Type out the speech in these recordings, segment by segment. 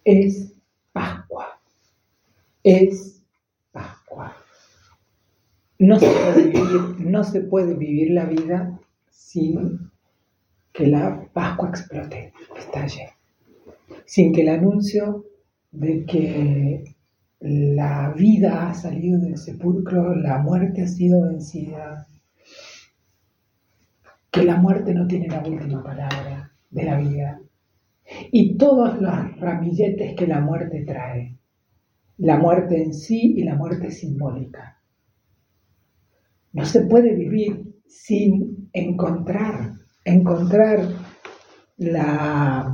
es Pascua. Es Pascua. No se puede vivir la vida sin que la Pascua explote, estalle. Sin que el anuncio de que la vida ha salido del sepulcro, la muerte ha sido vencida, que la muerte no tiene la última palabra de la vida, y todos los ramilletes que la muerte trae, la muerte en sí y la muerte simbólica. No se puede vivir sin encontrar la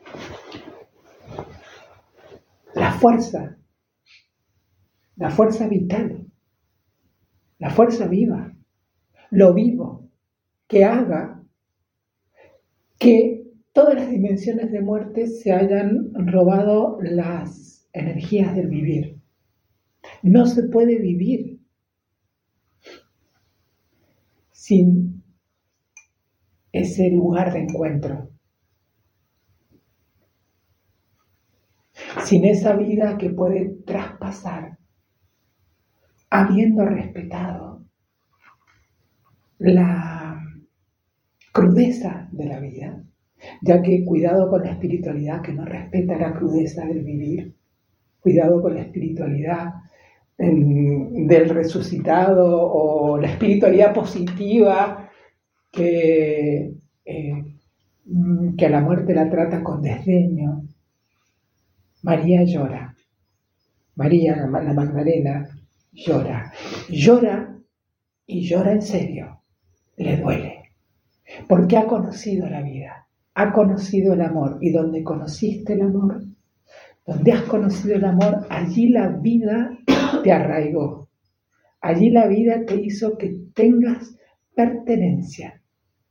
fuerza vital, la fuerza viva, lo vivo, que haga que todas las dimensiones de muerte se hayan robado las energías del vivir. No se puede vivir sin ese lugar de encuentro, sin esa vida que puede traspasar, habiendo respetado la crudeza de la vida, ya que cuidado con la espiritualidad que no respeta la crudeza del vivir, cuidado con la espiritualidad del resucitado o la espiritualidad positiva que a la muerte la trata con desdeño. María llora, María la Magdalena llora y llora en serio, le duele, porque ha conocido la vida, ha conocido el amor, y donde conociste el amor, donde has conocido el amor, allí la vida te arraigó, allí la vida te hizo que tengas pertenencia.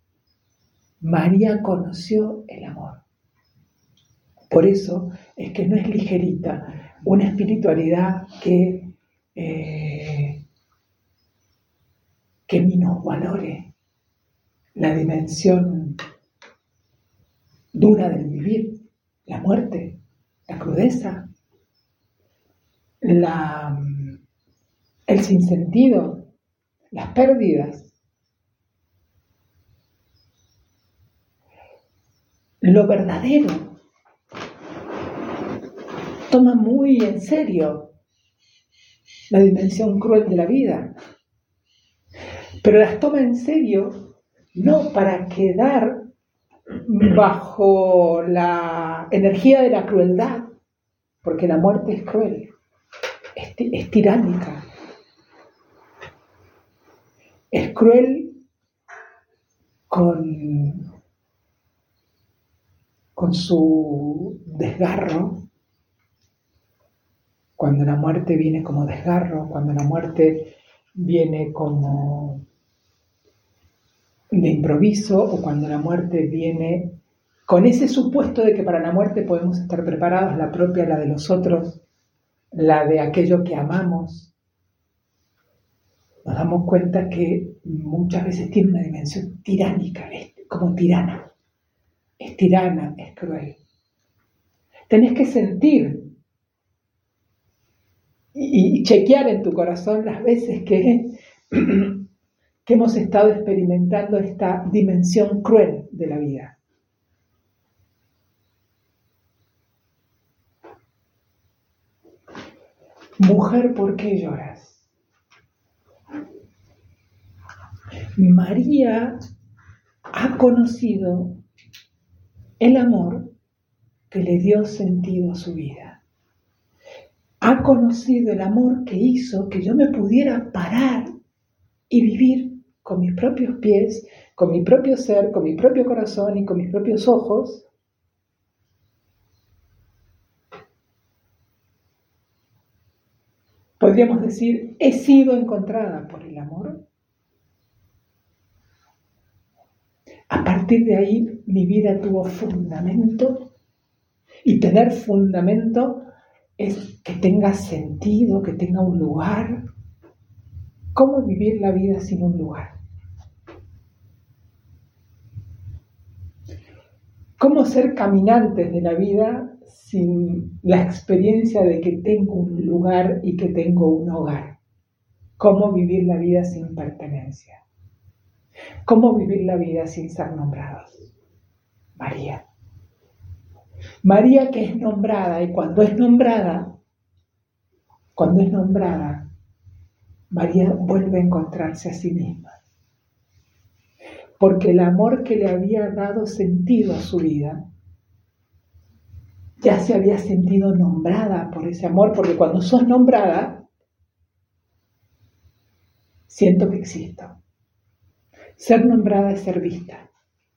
María conoció el amor. Por eso es que no es ligerita una espiritualidad que minusvalore la dimensión dura del vivir, la muerte, la crudeza, el sinsentido, las pérdidas. Lo verdadero toma muy en serio la dimensión cruel de la vida, pero las toma en serio no para quedar bajo la energía de la crueldad, porque la muerte es cruel, es tiránica, es cruel con su desgarro. Cuando la muerte viene como desgarro, cuando la muerte viene como de improviso, o cuando la muerte viene con ese supuesto de que para la muerte podemos estar preparados, la propia, la de los otros, la de aquello que amamos, nos damos cuenta que muchas veces tiene una dimensión tiránica, es como tirana, es cruel. Tenés que sentir y chequear en tu corazón las veces que hemos estado experimentando esta dimensión cruel de la vida. Mujer, ¿por qué lloras? María ha conocido el amor que le dio sentido a su vida. Ha conocido el amor que hizo que yo me pudiera parar y vivir con mis propios pies, con mi propio ser, con mi propio corazón y con mis propios ojos. Podríamos decir, he sido encontrada por el amor. A partir de ahí, mi vida tuvo fundamento, y tener fundamento es que tenga sentido, que tenga un lugar. ¿Cómo vivir la vida sin un lugar? ¿Cómo ser caminantes de la vida sin la experiencia de que tengo un lugar y que tengo un hogar? ¿Cómo vivir la vida sin pertenencia? ¿Cómo vivir la vida sin ser nombrados? María. María que es nombrada, y cuando es nombrada, María vuelve a encontrarse a sí misma. Porque el amor que le había dado sentido a su vida, ya se había sentido nombrada por ese amor, porque cuando sos nombrada, siento que existo. Ser nombrada es ser vista.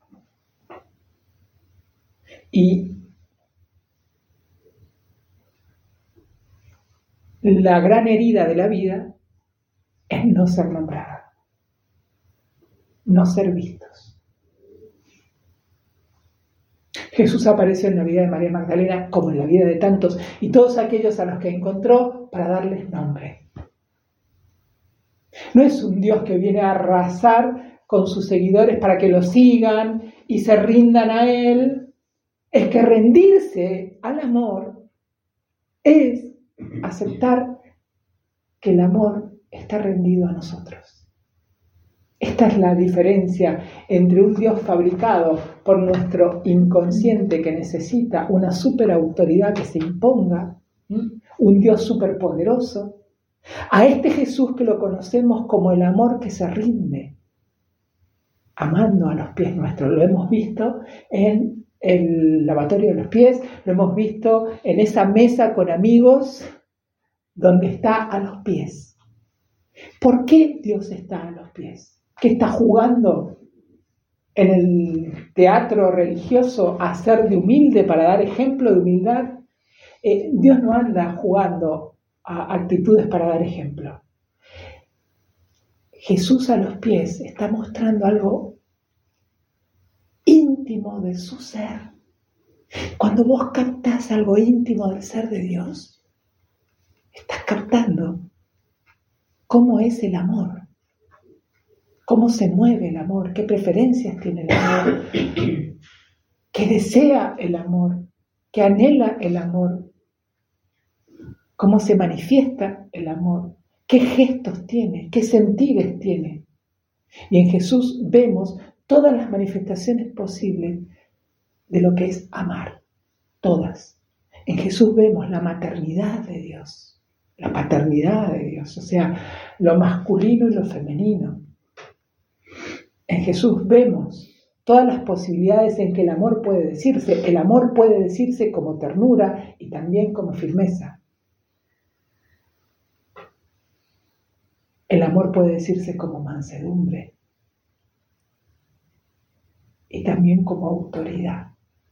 Y la gran herida de la vida es no ser nombrada, no ser vistos. Jesús apareció en la vida de María Magdalena como en la vida de tantos y todos aquellos a los que encontró para darles nombre. No es un Dios que viene a arrasar con sus seguidores para que lo sigan y se rindan a Él. Es que rendirse al amor es aceptar que el amor está rendido a nosotros. Esta es la diferencia entre un Dios fabricado por nuestro inconsciente que necesita una superautoridad que se imponga, un Dios superpoderoso, a este Jesús que lo conocemos como el amor que se rinde, amando a los pies nuestros. Lo hemos visto en el lavatorio de los pies, lo hemos visto en esa mesa con amigos donde está a los pies. ¿Por qué Dios está a los pies? ¿Qué está jugando en el teatro religioso a ser de humilde para dar ejemplo de humildad? Dios no anda jugando a actitudes para dar ejemplo. Jesús a los pies está mostrando algo íntimo de su ser. Cuando vos captás algo íntimo del ser de Dios, estás captando cómo es el amor, cómo se mueve el amor, qué preferencias tiene el amor, qué desea el amor, qué anhela el amor, cómo se manifiesta el amor, qué gestos tiene, qué sentires tiene. Y en Jesús vemos todas las manifestaciones posibles de lo que es amar, todas. En Jesús vemos la maternidad de Dios, la paternidad de Dios, o sea, lo masculino y lo femenino. En Jesús vemos todas las posibilidades en que el amor puede decirse. El amor puede decirse como ternura y también como firmeza. El amor puede decirse como mansedumbre y también como autoridad.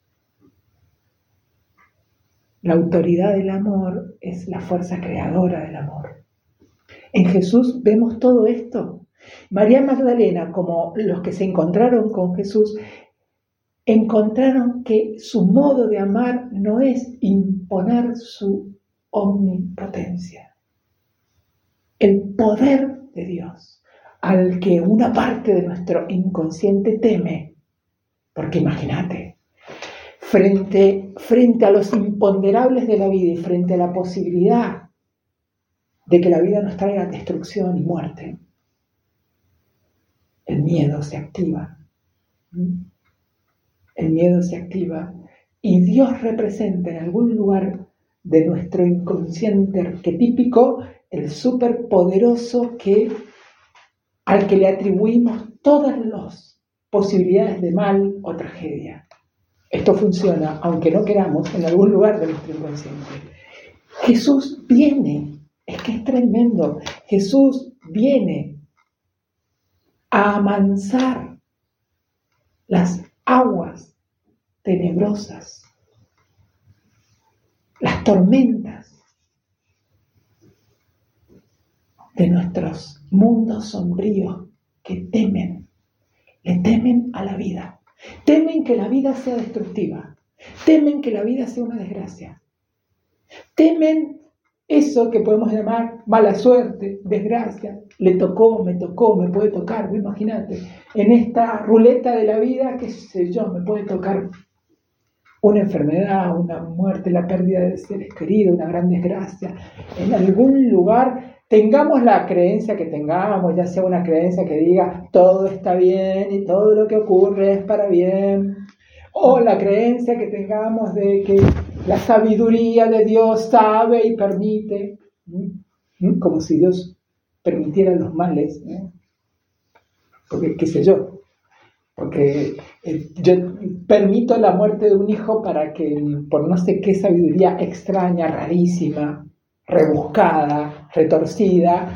La autoridad del amor es la fuerza creadora del amor. En Jesús vemos todo esto. María Magdalena, como los que se encontraron con Jesús, encontraron que su modo de amar no es imponer su omnipotencia. El poder de Dios, al que una parte de nuestro inconsciente teme, porque imagínate, frente a los imponderables de la vida y frente a la posibilidad de que la vida nos traiga destrucción y muerte, el miedo se activa. El miedo se activa y Dios representa en algún lugar de nuestro inconsciente arquetípico el superpoderoso al que le atribuimos todas las posibilidades de mal o tragedia. Esto funciona, aunque no queramos, en algún lugar de nuestro inconsciente. Jesús viene, es que es tremendo, Jesús viene a amansar las aguas tenebrosas, las tormentas de nuestros mundos sombríos que le temen a la vida, temen que la vida sea destructiva, temen que la vida sea una desgracia, temen eso que podemos llamar mala suerte, desgracia, le tocó, me puede tocar, imagínate, en esta ruleta de la vida, qué sé yo, me puede tocar una enfermedad, una muerte, la pérdida de seres queridos, una gran desgracia, en algún lugar, tengamos la creencia que tengamos, ya sea una creencia que diga todo está bien y todo lo que ocurre es para bien, o la creencia que tengamos de que la sabiduría de Dios sabe y permite, como si Dios permitiera los males, porque qué sé yo, porque yo permito la muerte de un hijo para que, por no sé qué sabiduría extraña, rarísima, rebuscada, retorcida,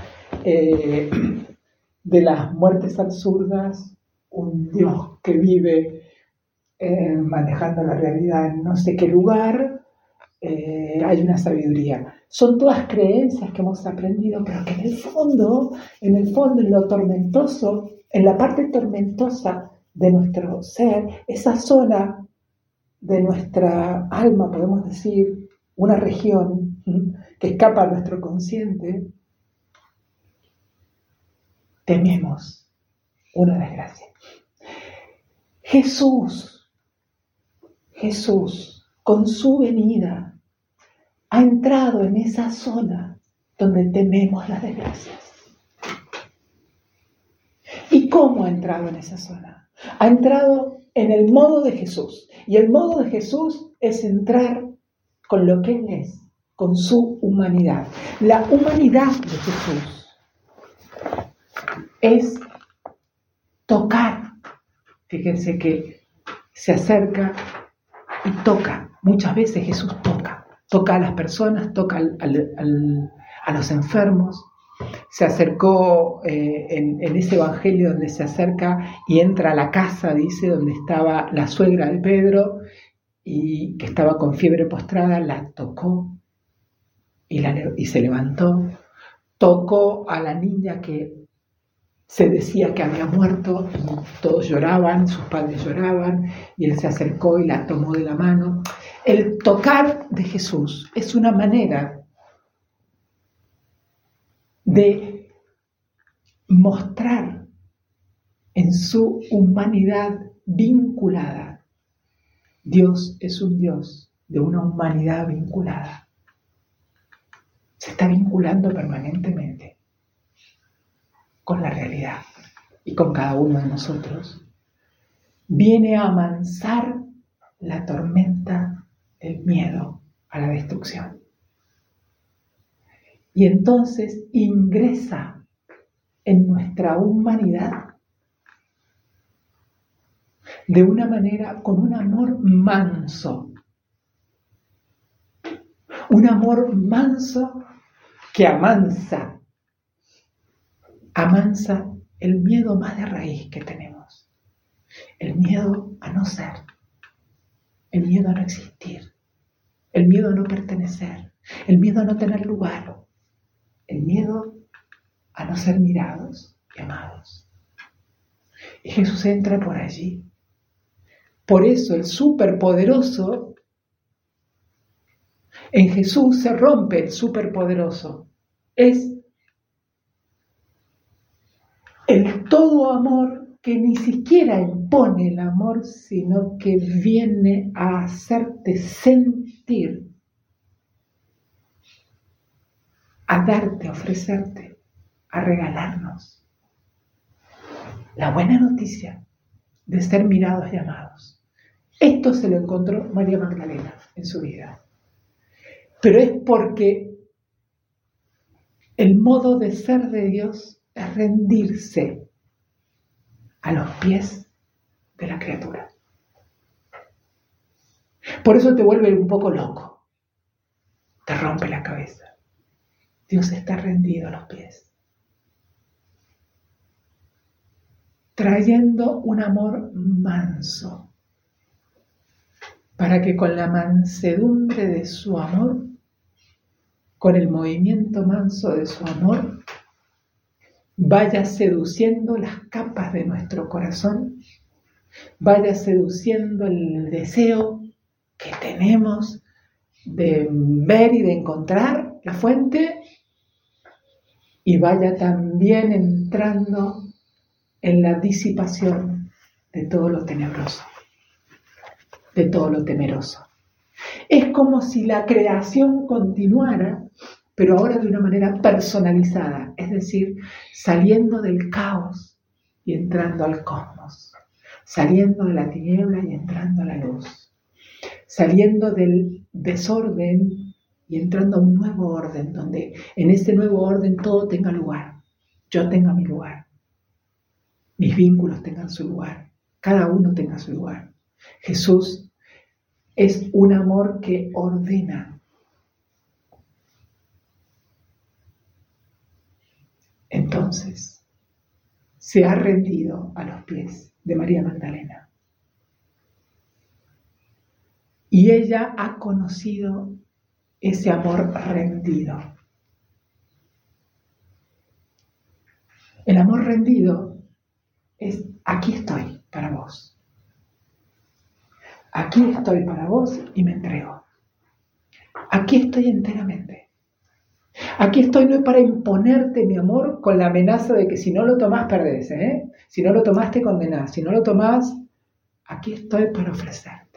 de las muertes absurdas, un Dios que vive manejando la realidad en no sé qué lugar, hay una sabiduría. Son todas creencias que hemos aprendido, pero que en el fondo, en lo tormentoso, en la parte tormentosa de nuestro ser, esa zona de nuestra alma, podemos decir, una región que escapa a nuestro consciente, tememos una desgracia. Jesús, con su venida, ha entrado en esa zona donde tememos las desgracias. ¿Y cómo ha entrado en esa zona? Ha entrado en el modo de Jesús. Y el modo de Jesús es entrar con lo que Él es, con su humanidad. La humanidad de Jesús es tocar. Fíjense que se acerca y toca. Muchas veces Jesús toca a las personas, toca a los enfermos. Se acercó en ese evangelio donde se acerca y entra a la casa, dice, donde estaba la suegra de Pedro y que estaba con fiebre postrada, la tocó y se levantó. Tocó a la niña que se decía que había muerto y todos lloraban, sus padres lloraban, y él se acercó y la tomó de la mano. El tocar de Jesús es una manera de mostrar en su humanidad vinculada. Dios es un Dios de una humanidad vinculada. Se está vinculando permanentemente con la realidad y con cada uno de nosotros. Viene a amansar la tormenta, el miedo a la destrucción. Y entonces ingresa en nuestra humanidad de una manera, con un amor manso. Un amor manso que amansa el miedo más de raíz que tenemos. El miedo a no ser, el miedo a no existir, el miedo a no pertenecer, el miedo a no tener lugar, el miedo a no ser mirados y amados. Y Jesús entra por allí. Por eso el superpoderoso, en Jesús se rompe el superpoderoso. Es el todo amor que ni siquiera impone el amor, sino que viene a hacerte sentir, a darte, a ofrecerte, a regalarnos la buena noticia de ser mirados y amados. Esto se lo encontró María Magdalena en su vida. Pero es porque el modo de ser de Dios es rendirse a los pies de la criatura. Por eso te vuelve un poco loco, te rompe la cabeza. Dios está rendido a los pies, trayendo un amor manso, para que con la mansedumbre de su amor, con el movimiento manso de su amor, vaya seduciendo las capas de nuestro corazón, vaya seduciendo el deseo que tenemos de ver y de encontrar la fuente, y vaya también entrando en la disipación de todo lo tenebroso. de todo lo temeroso. Es como si la creación continuara, pero ahora de una manera personalizada, es decir, saliendo del caos y entrando al cosmos, saliendo de la tiniebla y entrando a la luz, saliendo del desorden y entrando a un nuevo orden, donde en ese nuevo orden todo tenga lugar, yo tenga mi lugar, mis vínculos tengan su lugar, cada uno tenga su lugar. Jesús es un amor que ordena. Entonces, se ha rendido a los pies de María Magdalena. Y ella ha conocido ese amor rendido. El amor rendido es: aquí estoy para vos. Aquí estoy para vos y me entrego. Aquí estoy enteramente. Aquí estoy no para imponerte mi amor con la amenaza de que si no lo tomás perdés, ¿eh? Si no lo tomás te condenás. Si no lo tomás, aquí estoy para ofrecerte.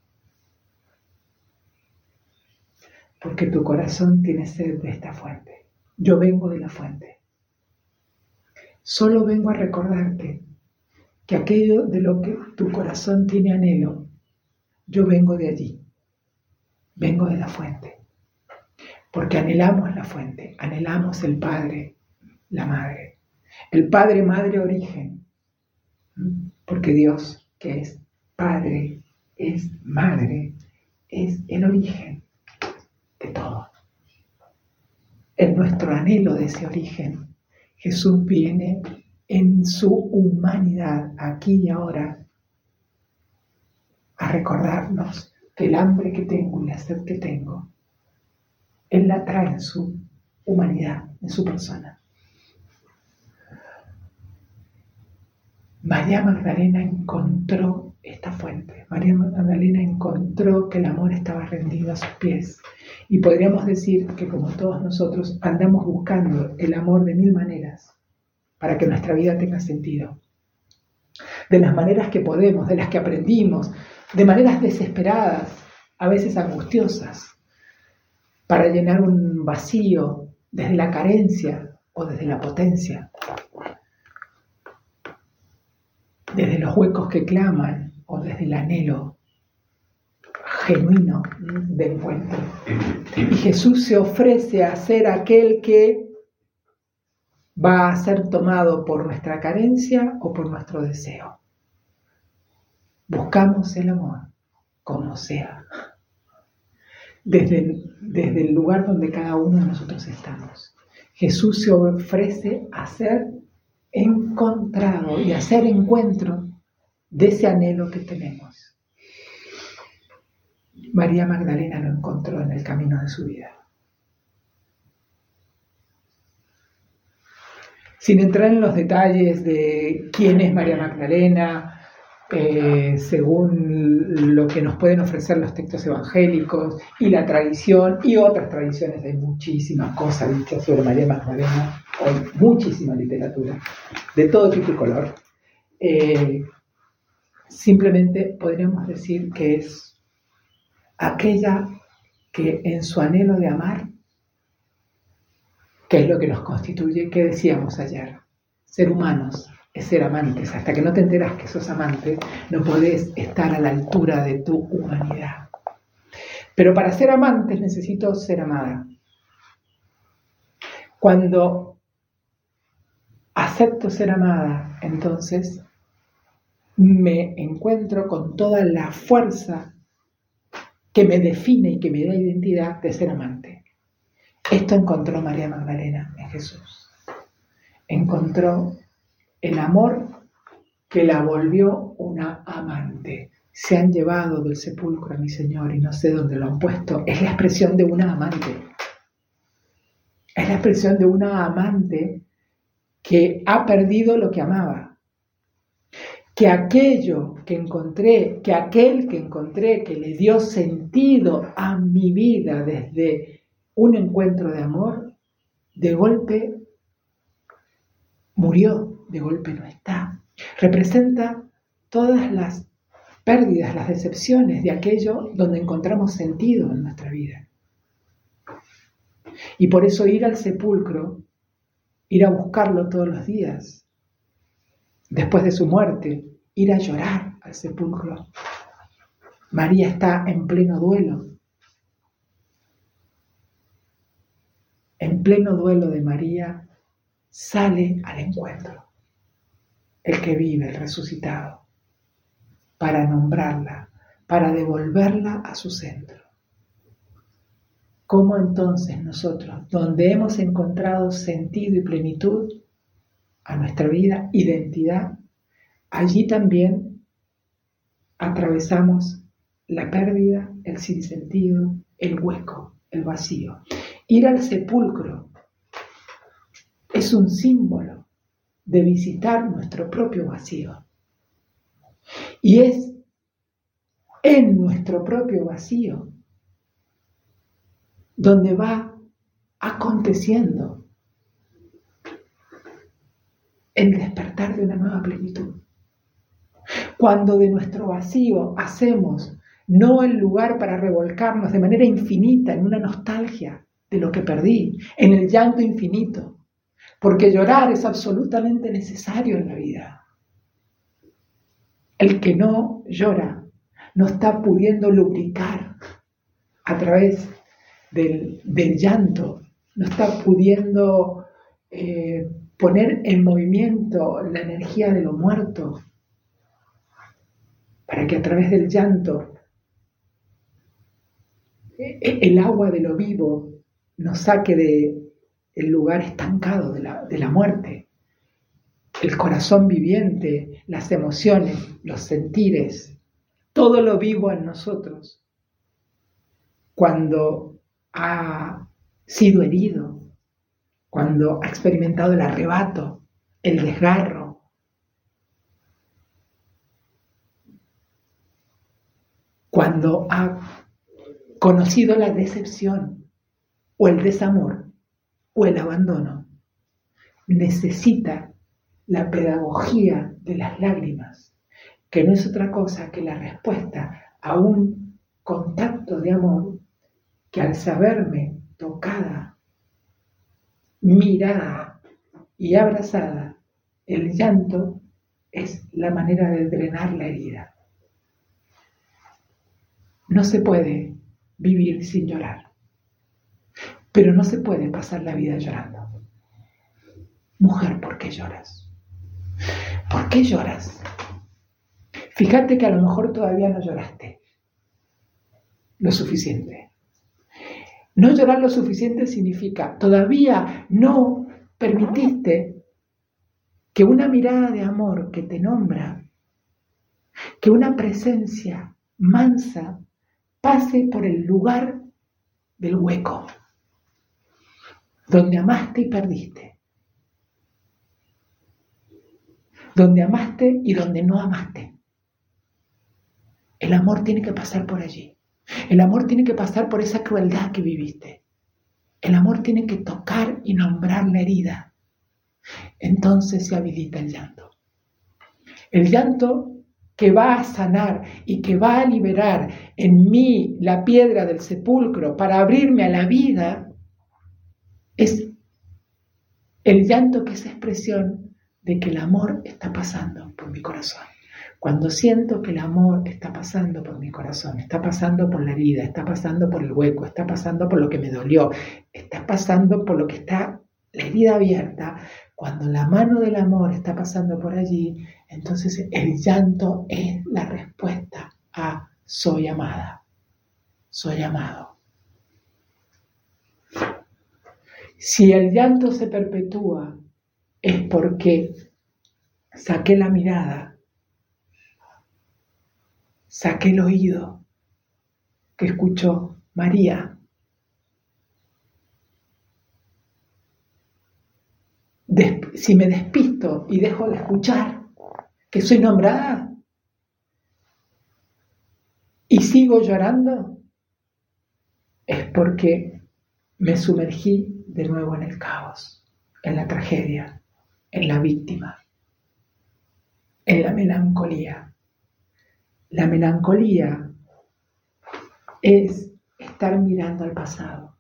Porque tu corazón tiene sed de esta fuente. Yo vengo de la fuente. Solo vengo a recordarte que aquello de lo que tu corazón tiene anhelo, yo vengo de allí. Vengo de la fuente. Porque anhelamos la fuente, anhelamos el Padre, la Madre. El Padre, Madre, origen. Porque Dios, que es Padre, es Madre, es el origen de todo. En nuestro anhelo de ese origen, Jesús viene en su humanidad, aquí y ahora, a recordarnos que el hambre que tengo y la sed que tengo, Él la trae en su humanidad, en su persona. María Magdalena encontró esta fuente. María Magdalena encontró que el amor estaba rendido a sus pies. Y podríamos decir que, como todos nosotros, andamos buscando el amor de 1000 maneras para que nuestra vida tenga sentido. De las maneras que podemos, de las que aprendimos, de maneras desesperadas, a veces angustiosas, para llenar un vacío desde la carencia o desde la potencia, desde los huecos que claman o desde el anhelo genuino de encuentro. Y Jesús se ofrece a ser aquel que va a ser tomado por nuestra carencia o por nuestro deseo. Buscamos el amor como sea, desde el lugar donde cada uno de nosotros estamos. Jesús se ofrece a ser encontrado y a hacer encuentro de ese anhelo que tenemos. María Magdalena lo encontró en el camino de su vida. Sin entrar en los detalles de quién es María Magdalena, según lo que nos pueden ofrecer los textos evangélicos y la tradición y otras tradiciones, hay muchísimas cosas dichas sobre María Magdalena, hay muchísima literatura de todo tipo y color. Simplemente podríamos decir que es aquella que en su anhelo de amar, que es lo que nos constituye, que decíamos ayer, ser humanos es ser amantes. Hasta que no te enteras que sos amante, no podés estar a la altura de tu humanidad. Pero para ser amantes necesito ser amada. Cuando acepto ser amada, entonces me encuentro con toda la fuerza que me define y que me da identidad de ser amante. Esto encontró María Magdalena en Jesús. Encontró el amor que la volvió una amante. Se han llevado del sepulcro a mi Señor y no sé dónde lo han puesto. Es la expresión de una amante. Es la expresión de una amante que ha perdido lo que amaba. Que aquello que encontré, que aquel que encontré, que le dio sentido a mi vida desde un encuentro de amor, de golpe murió, de golpe no está. Representa todas las pérdidas, las decepciones de aquello donde encontramos sentido en nuestra vida. Y por eso ir al sepulcro, ir a buscarlo todos los días, después de su muerte, ir a llorar al sepulcro. María está en pleno duelo. En pleno duelo de María sale al encuentro el que vive, el resucitado, para nombrarla, para devolverla a su centro. ¿Cómo entonces nosotros, donde hemos encontrado sentido y plenitud a nuestra vida, identidad, allí también atravesamos la pérdida, el sinsentido, el hueco, el vacío? Ir al sepulcro es un símbolo de visitar nuestro propio vacío. Y es en nuestro propio vacío donde va aconteciendo el despertar de una nueva plenitud. Cuando de nuestro vacío hacemos no el lugar para revolcarnos de manera infinita en una nostalgia de lo que perdí, en el llanto infinito, porque llorar es absolutamente necesario en la vida. El que no llora no está pudiendo lubricar a través del llanto, no está pudiendo poner en movimiento la energía de lo muerto, para que a través del llanto el agua de lo vivo nos saque del lugar estancado de la muerte. El corazón viviente, las emociones, los sentires, todo lo vivo en nosotros, cuando ha sido herido, cuando ha experimentado el arrebato, el desgarro, cuando ha conocido la decepción o el desamor o el abandono, necesita la pedagogía de las lágrimas, que no es otra cosa que la respuesta a un contacto de amor que, al saberme tocada, mirada y abrazada, el llanto es la manera de drenar la herida. No se puede vivir sin llorar, pero no se puede pasar la vida llorando. Mujer, ¿por qué lloras? ¿Por qué lloras? Fíjate que a lo mejor todavía no lloraste lo suficiente. No llorar lo suficiente significa todavía no permitiste que una mirada de amor que te nombra, que una presencia mansa pase por el lugar del hueco, donde amaste y perdiste, donde amaste y donde no amaste. El amor tiene que pasar por allí. El amor tiene que pasar por esa crueldad que viviste. El amor tiene que tocar y nombrar la herida. Entonces se habilita el llanto. El llanto que va a sanar y que va a liberar en mí la piedra del sepulcro para abrirme a la vida, es el llanto que es expresión de que el amor está pasando por mi corazón. Cuando siento que el amor está pasando por mi corazón, está pasando por la herida, está pasando por el hueco, está pasando por lo que me dolió, está pasando por lo que está la herida abierta, cuando la mano del amor está pasando por allí, entonces el llanto es la respuesta a soy amada, soy amado. Si el llanto se perpetúa, es porque saqué la mirada, saqué el oído que escuchó María. Si me despisto y dejo de escuchar que soy nombrada y sigo llorando, es porque me sumergí de nuevo en el caos, en la tragedia, en la víctima, en la melancolía. La melancolía es estar mirando al pasado,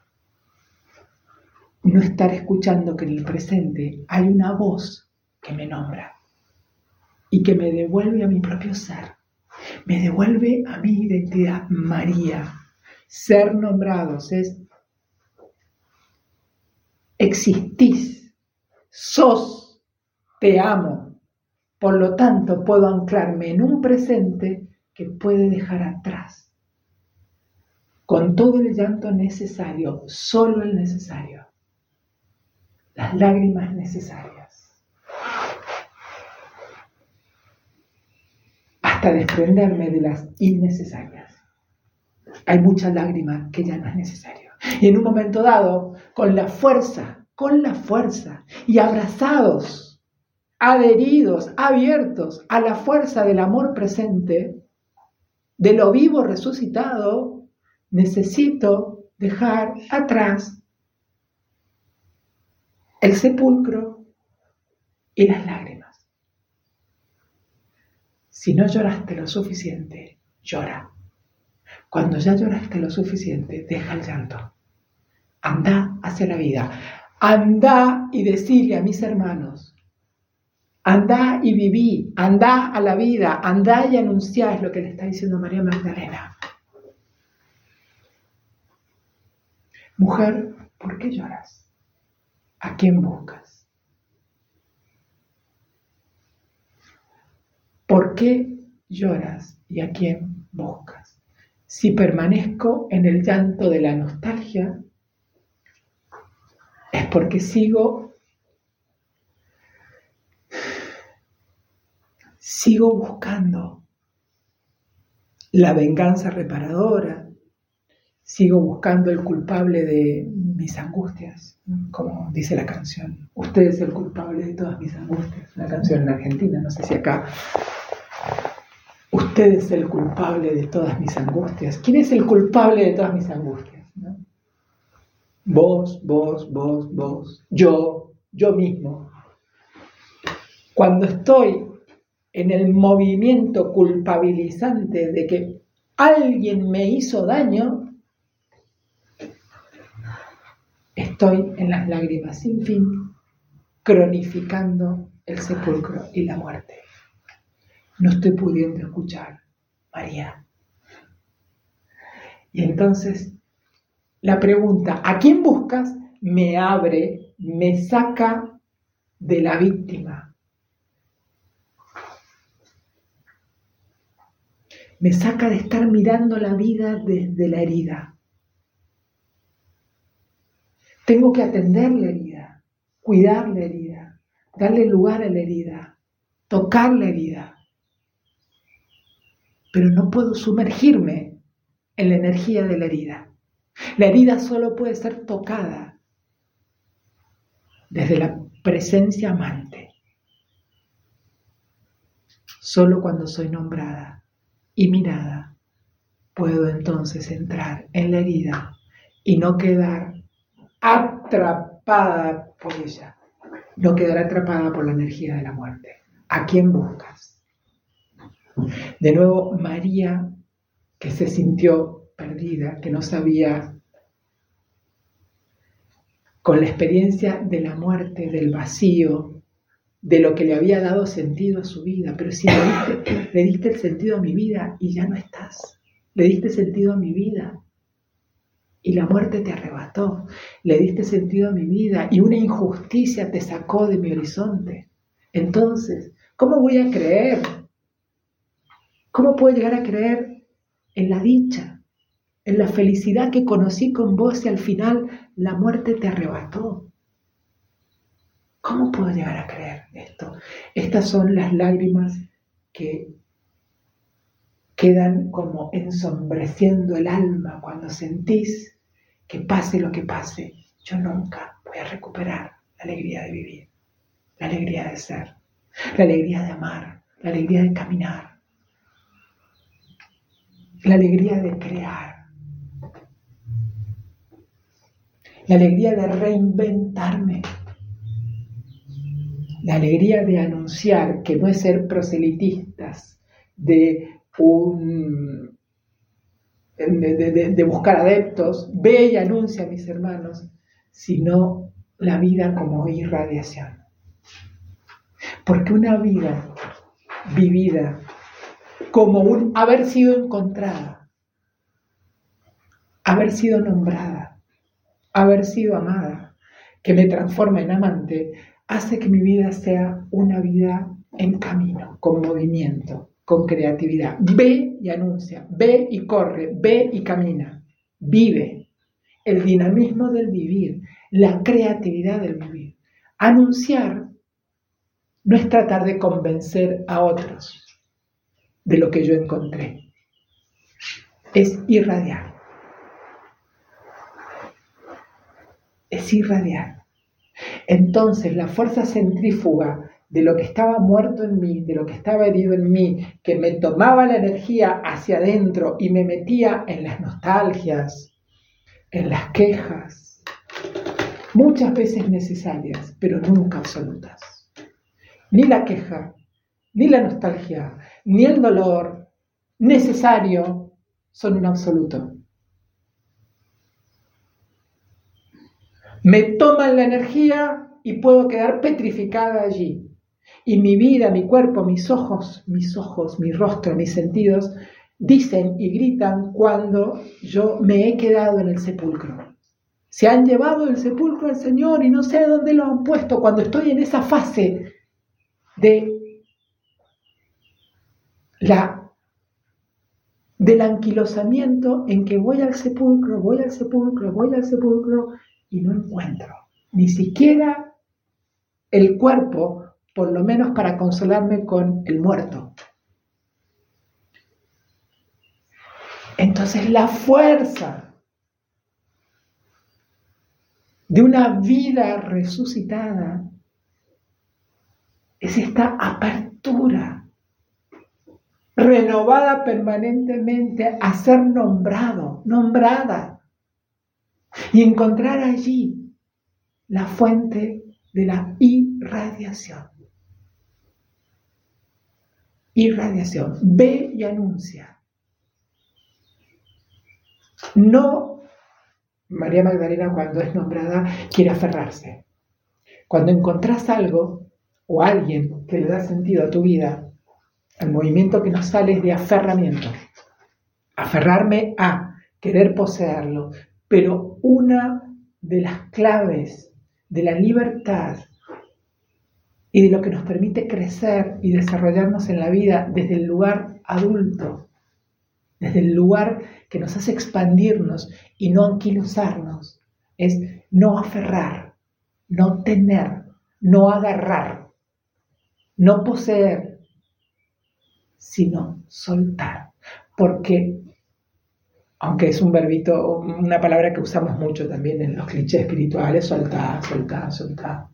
no estar escuchando que en el presente hay una voz que me nombra y que me devuelve a mi propio ser, me devuelve a mi identidad. María, ser nombrados es existís, sos, te amo. Por lo tanto, puedo anclarme en un presente que puede dejar atrás, con todo el llanto necesario, solo el necesario, las lágrimas necesarias, hasta desprenderme de las innecesarias. Hay mucha lágrima que ya no es necesario. Y en un momento dado, con la fuerza, y abrazados, adheridos, abiertos a la fuerza del amor presente, de lo vivo resucitado, necesito dejar atrás el sepulcro y las lágrimas. Si no lloraste lo suficiente, llora. Cuando ya lloraste lo suficiente, deja el llanto. Andá hacia la vida. Andá y decirle a mis hermanos, andá y viví, andá a la vida, andá y anunciá, es lo que le está diciendo María Magdalena. Mujer, ¿por qué lloras? ¿A quién buscas? ¿Por qué lloras y a quién buscas? Si permanezco en el llanto de la nostalgia, es porque sigo buscando la venganza reparadora, sigo buscando el culpable de mis angustias, como dice la canción. Usted es el culpable de todas mis angustias. Una canción en Argentina, no sé si acá. Usted es el culpable de todas mis angustias. ¿Quién es el culpable de todas mis angustias? ¿No? Vos, yo mismo. Cuando estoy en el movimiento culpabilizante de que alguien me hizo daño, estoy en las lágrimas sin fin, cronificando el sepulcro y la muerte. No estoy pudiendo escuchar, María. Y entonces la pregunta, ¿a quién buscas? Me abre, me saca de la víctima. Me saca de estar mirando la vida desde la herida. Tengo que atender la herida, cuidar la herida, darle lugar a la herida, tocar la herida. Pero no puedo sumergirme en la energía de la herida. La herida solo puede ser tocada desde la presencia amante. Solo cuando soy nombrada y mirada, puedo entonces entrar en la herida y no quedar atrapada por ella, no quedar atrapada por la energía de la muerte. ¿A quién buscas? De nuevo, María, que se sintió perdida, que no sabía, con la experiencia de la muerte, del vacío, de lo que le había dado sentido a su vida. Pero si le diste el sentido a mi vida y ya no estás, le diste sentido a mi vida y la muerte te arrebató, le diste sentido a mi vida y una injusticia te sacó de mi horizonte. Entonces, ¿cómo voy a creer? ¿Cómo puedo llegar a creer en la dicha, en la felicidad que conocí con vos y al final la muerte te arrebató? ¿Cómo puedo llegar a creer esto? Estas son las lágrimas que quedan como ensombreciendo el alma cuando sentís que pase lo que pase, yo nunca voy a recuperar la alegría de vivir, la alegría de ser, la alegría de amar, la alegría de caminar, la alegría de crear, la alegría de reinventarme, la alegría de anunciar que no es ser proselitistas, de de buscar adeptos, ve y anuncia a mis hermanos, sino la vida como irradiación. Porque una vida vivida como un haber sido encontrada, haber sido nombrada, haber sido amada, que me transforma en amante, hace que mi vida sea una vida en camino, con movimiento, con creatividad. Ve y anuncia, ve y corre, ve y camina, vive. El dinamismo del vivir, la creatividad del vivir. Anunciar no es tratar de convencer a otros de lo que yo encontré. Es irradiar. Es irradiar. Entonces la fuerza centrífuga de lo que estaba muerto en mí, de lo que estaba herido en mí, que me tomaba la energía hacia adentro y me metía en las nostalgias, en las quejas, muchas veces necesarias, pero nunca absolutas. Ni la queja, ni la nostalgia, ni el dolor necesario son un absoluto. Me toman la energía y puedo quedar petrificada allí. Y mi vida, mi cuerpo, mis ojos, mi rostro, mis sentidos dicen y gritan cuando yo me he quedado en el sepulcro. Se han llevado del sepulcro al Señor y no sé dónde lo han puesto. Cuando estoy en esa fase del anquilosamiento en que voy al sepulcro y no encuentro ni siquiera el cuerpo, por lo menos para consolarme con el muerto. Entonces la fuerza de una vida resucitada es esta apertura renovada permanentemente a ser nombrada, y encontrar allí la fuente de la irradiación. Irradiación. Ve y anuncia. No, María Magdalena cuando es nombrada quiere aferrarse. Cuando encontrás algo o alguien que le da sentido a tu vida, el movimiento que nos sale es de aferramiento. Aferrarme a querer poseerlo. Pero una de las claves de la libertad y de lo que nos permite crecer y desarrollarnos en la vida desde el lugar adulto, desde el lugar que nos hace expandirnos y no anquilosarnos, es no aferrar, no tener, no agarrar, no poseer, sino soltar. Porque, aunque es un verbito, una palabra que usamos mucho también en los clichés espirituales, soltar, soltar, soltar.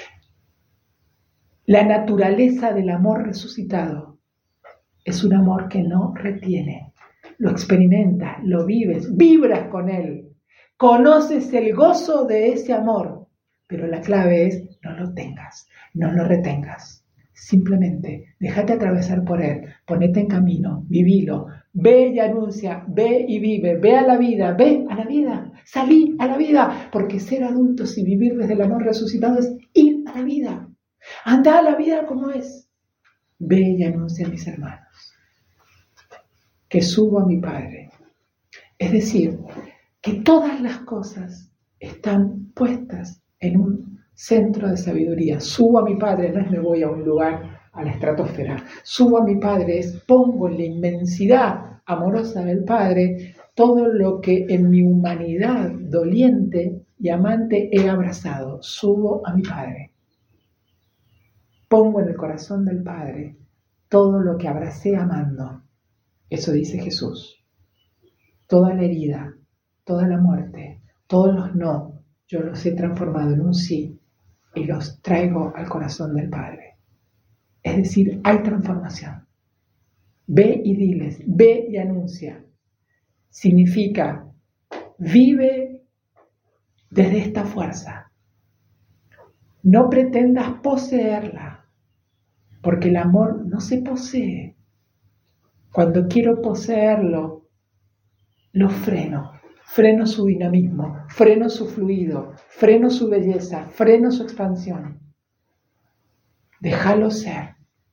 La naturaleza del amor resucitado es un amor que no retiene. Lo experimentas, lo vives, vibras con él, conoces el gozo de ese amor, pero la clave es no lo tengas, no lo retengas. Simplemente déjate atravesar por él, ponete en camino, vivilo, ve y anuncia, ve y vive, ve a la vida, salí a la vida, porque ser adultos y vivir desde el amor resucitado es ir a la vida. Anda a la vida como es. Ve y anuncia a mis hermanos que subo a mi Padre. Es decir, que todas las cosas están puestas en un centro de sabiduría. Subo a mi Padre, no es me voy a un lugar, a la estratosfera. Subo a mi Padre es pongo en la inmensidad amorosa del Padre todo lo que en mi humanidad doliente y amante he abrazado. Subo a mi Padre. Pongo en el corazón del Padre todo lo que abracé amando. Eso dice Jesús. Toda la herida, toda la muerte, todos los no, yo los he transformado en un sí y los traigo al corazón del Padre. Es decir, hay transformación. Ve y diles, ve y anuncia. Significa, vive desde esta fuerza. No pretendas poseerla, porque el amor no se posee. Cuando quiero poseerlo, lo freno. Freno su dinamismo, freno su fluido, freno su belleza, freno su expansión. Déjalo ser.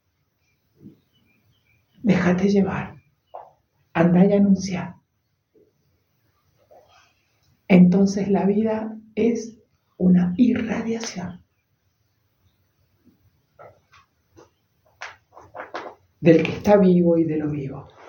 Déjate llevar. Anda y anuncia. Entonces la vida es una irradiación del que está vivo y de lo vivo.